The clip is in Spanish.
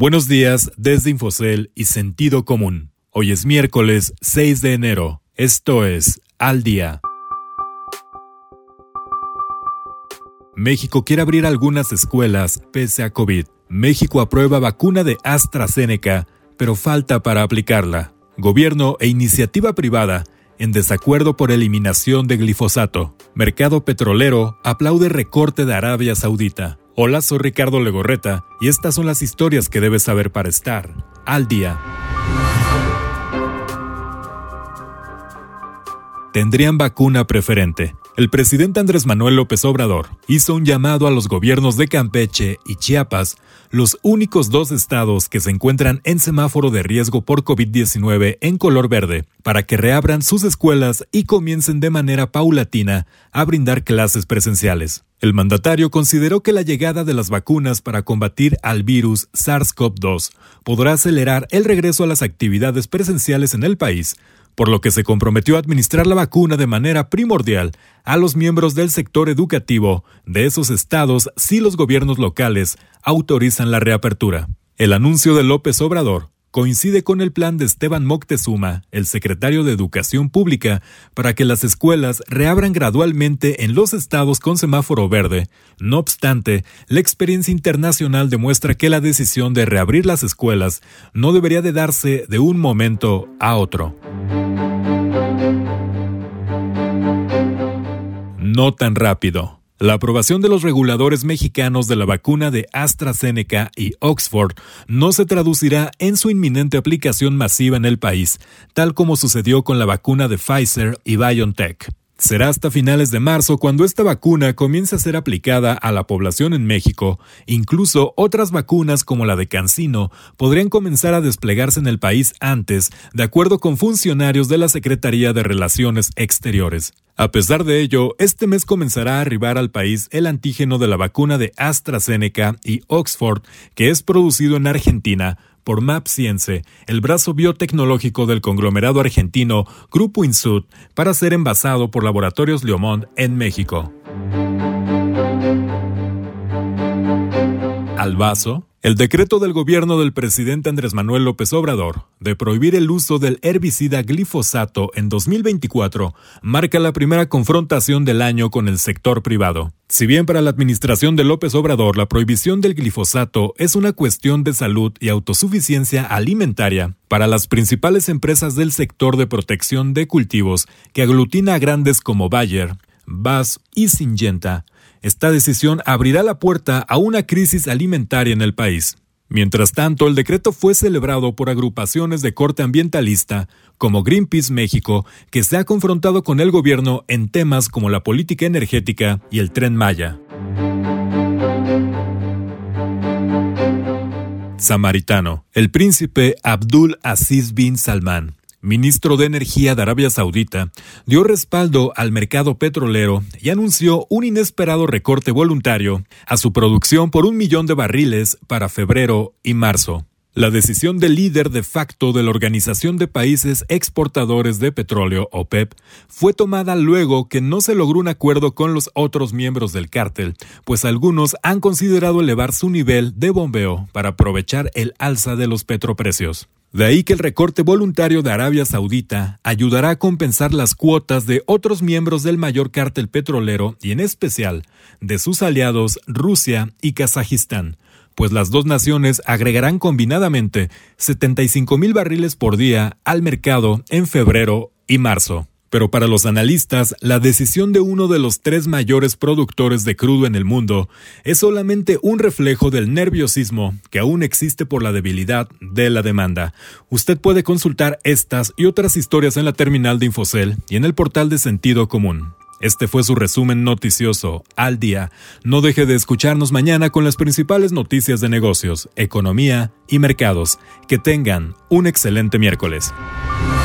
Buenos días desde Infocel y Sentido Común. Hoy es miércoles 6 de enero. Esto es Al Día. México quiere abrir algunas escuelas pese a COVID. México aprueba vacuna de AstraZeneca, pero falta para aplicarla. Gobierno e iniciativa privada en desacuerdo por eliminación de glifosato. Mercado petrolero aplaude recorte de Arabia Saudita. Hola, soy Ricardo Legorreta y estas son las historias que debes saber para estar al día. Tendrían vacuna preferente. El presidente Andrés Manuel López Obrador hizo un llamado a los gobiernos de Campeche y Chiapas, los únicos dos estados que se encuentran en semáforo de riesgo por COVID-19 en color verde, para que reabran sus escuelas y comiencen de manera paulatina a brindar clases presenciales. El mandatario consideró que la llegada de las vacunas para combatir al virus SARS-CoV-2 podrá acelerar el regreso a las actividades presenciales en el país, por lo que se comprometió a administrar la vacuna de manera primordial a los miembros del sector educativo de esos estados si los gobiernos locales autorizan la reapertura. El anuncio de López Obrador coincide con el plan de Esteban Moctezuma, el secretario de Educación Pública, para que las escuelas reabran gradualmente en los estados con semáforo verde. No obstante, la experiencia internacional demuestra que la decisión de reabrir las escuelas no debería de darse de un momento a otro. No tan rápido. La aprobación de los reguladores mexicanos de la vacuna de AstraZeneca y Oxford no se traducirá en su inminente aplicación masiva en el país, tal como sucedió con la vacuna de Pfizer y BioNTech. Será hasta finales de marzo cuando esta vacuna comience a ser aplicada a la población en México. Incluso otras vacunas como la de CanSino podrían comenzar a desplegarse en el país antes, de acuerdo con funcionarios de la Secretaría de Relaciones Exteriores. A pesar de ello, este mes comenzará a arribar al país el antígeno de la vacuna de AstraZeneca y Oxford, que es producido en Argentina por mAbxience, el brazo biotecnológico del conglomerado argentino Grupo Insud, para ser envasado por Laboratorios Leomont en México. Al vaso, el decreto del gobierno del presidente Andrés Manuel López Obrador de prohibir el uso del herbicida glifosato en 2024 marca la primera confrontación del año con el sector privado. Si bien para la administración de López Obrador la prohibición del glifosato es una cuestión de salud y autosuficiencia alimentaria, para las principales empresas del sector de protección de cultivos, que aglutina a grandes como Bayer, BASF y Syngenta, esta decisión abrirá la puerta a una crisis alimentaria en el país. Mientras tanto, el decreto fue celebrado por agrupaciones de corte ambientalista como Greenpeace México, que se ha confrontado con el gobierno en temas como la política energética y el Tren Maya. Samaritano. El príncipe Abdul Aziz bin Salman, ministro de Energía de Arabia Saudita, dio respaldo al mercado petrolero y anunció un inesperado recorte voluntario a su producción por 1 millón de barriles para febrero y marzo. La decisión del líder de facto de la Organización de Países Exportadores de Petróleo, OPEP, fue tomada luego que no se logró un acuerdo con los otros miembros del cártel, pues algunos han considerado elevar su nivel de bombeo para aprovechar el alza de los petroprecios. De ahí que el recorte voluntario de Arabia Saudita ayudará a compensar las cuotas de otros miembros del mayor cártel petrolero y en especial de sus aliados Rusia y Kazajistán, pues las dos naciones agregarán combinadamente 75,000 barriles por día al mercado en febrero y marzo. Pero para los analistas, la decisión de uno de los 3 mayores productores de crudo en el mundo es solamente un reflejo del nerviosismo que aún existe por la debilidad de la demanda. Usted puede consultar estas y otras historias en la terminal de Infocel y en el portal de Sentido Común. Este fue su resumen noticioso al día. No deje de escucharnos mañana con las principales noticias de negocios, economía y mercados. Que tengan un excelente miércoles.